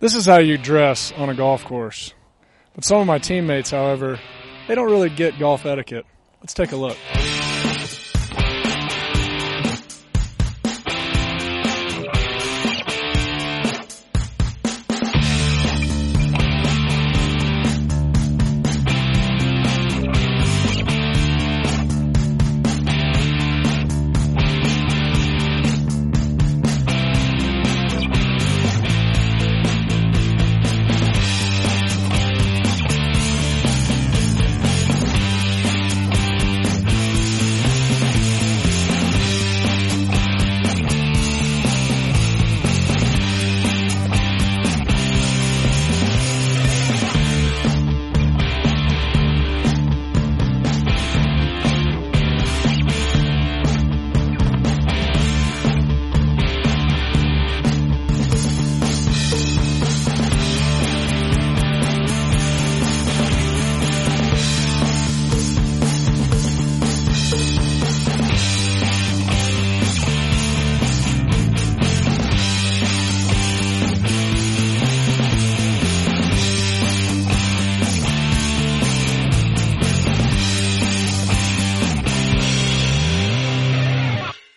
This is how you dress on a golf course. But some of my teammates, however, they don't really get golf etiquette. Let's take a look.